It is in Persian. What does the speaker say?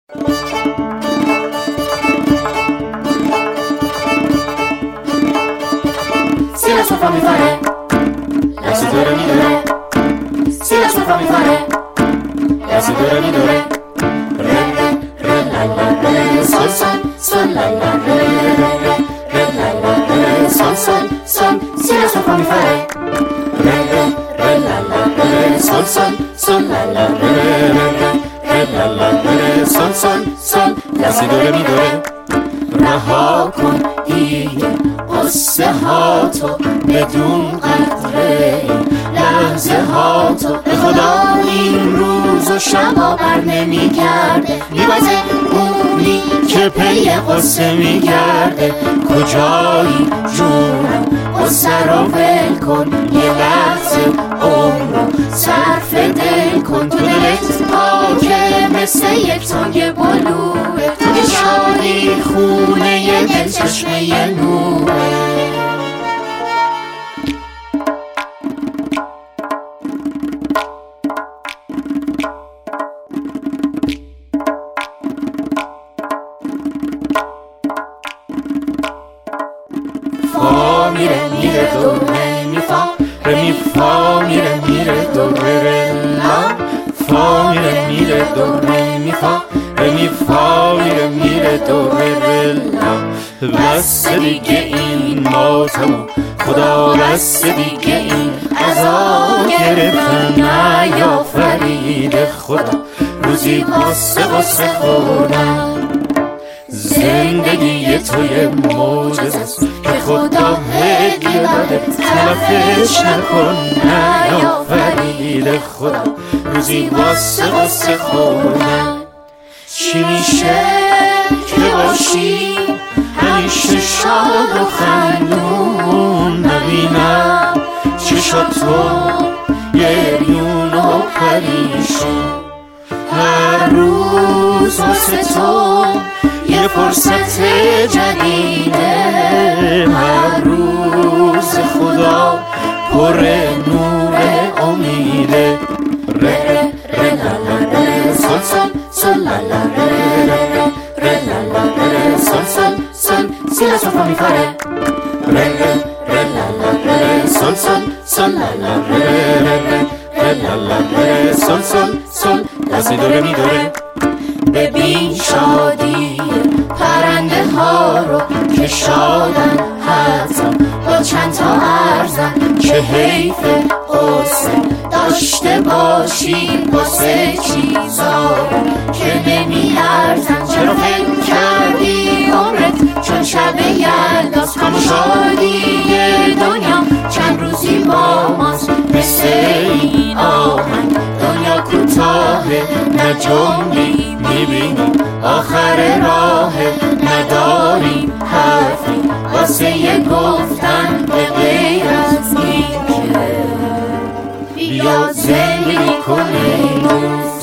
Si la sua mi fare, la sudore mi dore. Si la sua mi fare, la sudore mi dore. Re re re la la re, sol sol sol la la re re re re la la re, sol sol sol. Si la sua mi fare, re re re la la re, sol sol sol la la re re re re la la re, sol sol sol. La sudore mi dore. رها کن دیگه قصه ها تو بدون قدره لحظه ها تو به خدا این روز و شبا بر نمی کرده میبازه اونی که پی قصه میگرده کجایی جونم قصه رو ول کن یه لحظه عمرو صرف دل کن تو دلت پاکه مثل یک تنگ بلوه تو که شادی خونه یه دل چشمه یه نوره فا میره میره دو ره می فا ره می فا میره میره دو ره لا فا میره میره دو ره می فا ره می فا میره میره دو ره لا بس دیگه این ماتمو خدا بس دیگه این عذاب گرفتم نیافرید خدا روزی قصه خوردم زندگی توی معجزه است که خدا هدیه داده تلفش نکن نیافرید خدا روزی قصه خوردم چی میشه که باشی همیشه شاد و خندون نبینم چشاتو گریون و پریشون هر روز واسه تو یه فرصت جدیده هر روز خدا پر نور امیده ره ره لا لا ره سل سل سل لا لا ره ره ره لا لا ره سل سل سل si la sua mi fare re re re la la re sol sol sol la la re re re re la la re sol sol sol la si do re mi do re ببین شادی پرنده ها رو که شادن حتما با چند تا ارزن که حیف قصه داشته باشی واسه چیزا که نمی ارزن چرا فکر کردی عمرت چون شب یلداست کام شادی دنیا چند روزی با ماست مثل این آهنگ دنیا کوتاهه نه جنبی میبینی آخر راه نداریم حرفی واسه یه گفتن به غیر از این که بیا زندگی کنیم